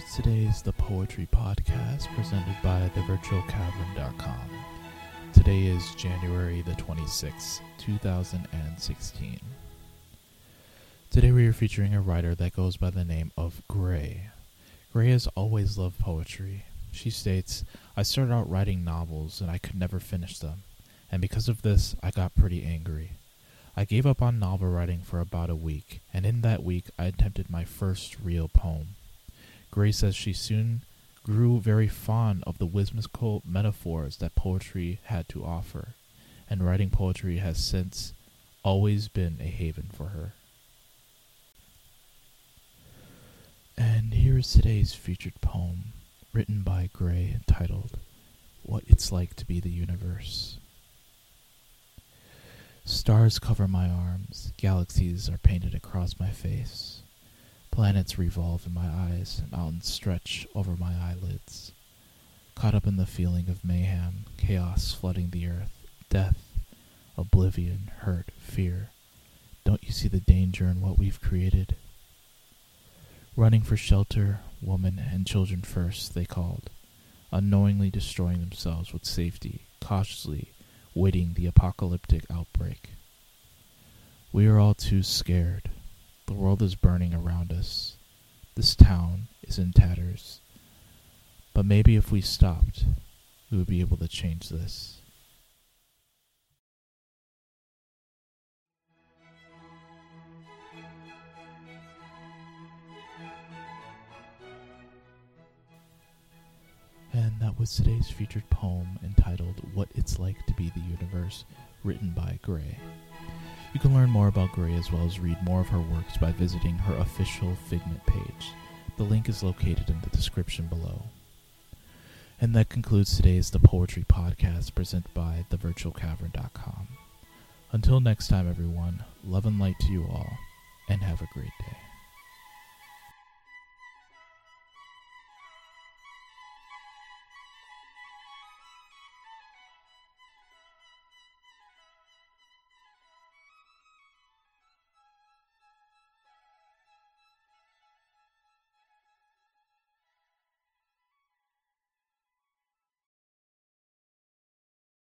is today's The Poetry Podcast presented by thevirtualcavern.com. Today is January the 26th, 2016. Today we are featuring a writer that goes by the name of Gray. Gray has always loved poetry. She states, "I started out writing novels and I could never finish them, and because of this I got pretty angry. I gave up on novel writing for about a week, and in that week I attempted my first real poem." Gray says she soon grew very fond of the whimsical metaphors that poetry had to offer, and writing poetry has since always been a haven for her. And here is today's featured poem, written by Gray, entitled, "What It's Like to Be the Universe." Stars cover my arms, galaxies are painted across my face. Planets revolve in my eyes, mountains stretch over my eyelids. Caught up in the feeling of mayhem, chaos flooding the earth, death, oblivion, hurt, fear. Don't you see the danger in what we've created? Running for shelter, women and children first, they called, unknowingly destroying themselves with safety, cautiously waiting the apocalyptic outbreak. We are all too scared. The world is burning around us. This town is in tatters. But maybe if we stopped, we would be able to change this. And that was today's featured poem entitled What It's Like to Be the Universe, written by Gray. You can learn more about Gray as well as read more of her works by visiting her official Figment page. The link is located in the description below. And that concludes today's The Poetry Podcast presented by thevirtualcavern.com. Until next time, everyone, love and light to you all, and have a great day.